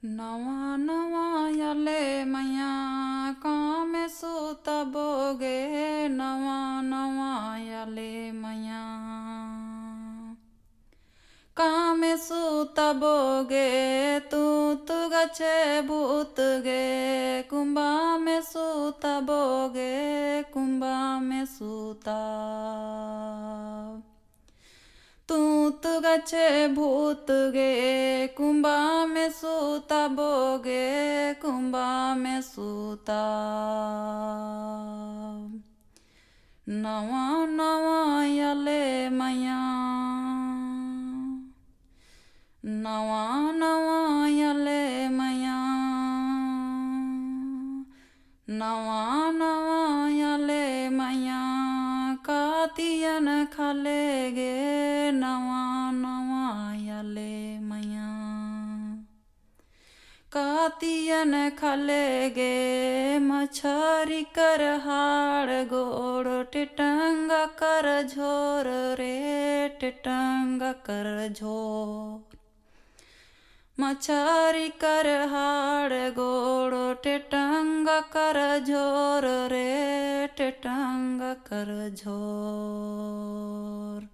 नवा नवा याले मैया कामे सूता बोगे नवा नवा याले मैया कामे सूता बोगे तू गचे भूत गे कुंभा में सूता बोगे कुंभा में सूता तू गचे भूत गे कुंभा में सूता बोगे कुंभा में सूता नवा नवा याले मैया नवा नवा याले मैया नवा नवा याले मैया कातियन खाले गे नवा नवा याले मैया कातियन खाले गे मछरी कर हाड़ गोड़ टिटंगा कर झोर रे टिटंगा कर झोर मछरी कर हाड़ गोड़ टिटंगा कर झोर रे टिटंगा कर झोर।